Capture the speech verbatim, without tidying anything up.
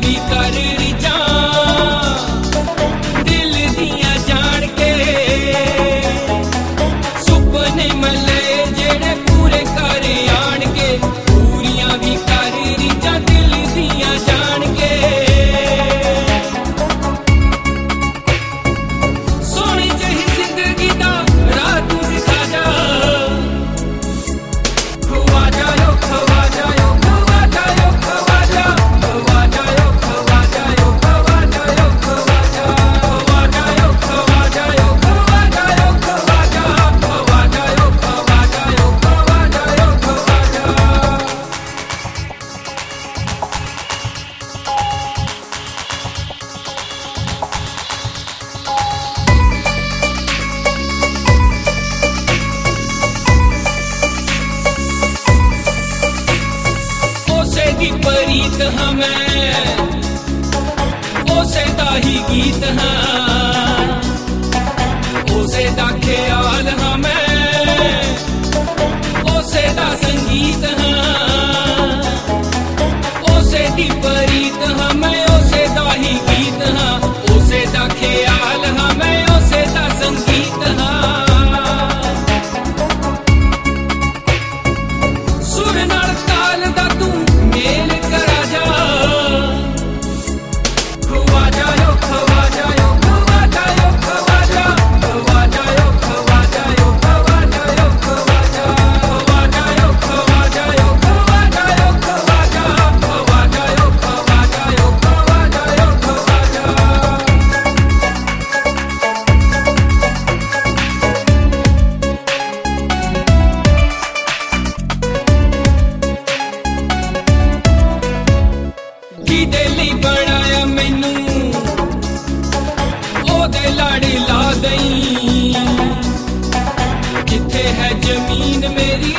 भी कर रिजा दिल दिया जान के सुपने मले जेड़े पूरे कर आन के पूरियां भी कर रिजा दिल दिया जान के सोनी जही जिंदगी दा राह तू दिखा जा खुआ जायो खुआ जायो खुआ जायो खुआ जा खुआ जायो खुआ जायो खुआ जायो खुआ जा खुआ जायो खुआ जायो खुआ जायो खुआ जा खुआ जायो खुआ जायो खुआ जायो खुआ जा ओसे दी परीत हमें ओसे दा ही गीत हाँ ओसे दा ख्याल हमें ओसे दा संगीत हाँ ओसे दी परीत हमें ओसे दा ही गीत हाँ ओसे दा ख्याल हमें ओसे दा संगीत हाँ सुर नाल ताल दा तू मेल करा जा खुआ जायो खुआ जायो खुआ जायो खुआ जा खुआ जायो खुआ जायो खुआ जायो खुआ जा खुआ जायो खुआ जायो खुआ जायो खुआ जा खुआ जायो खुआ जायो खुआ जायो खुआ जा किदे लई बनाया मैनू ओदे लाड़ी ला दई किथे है जमीन मेरी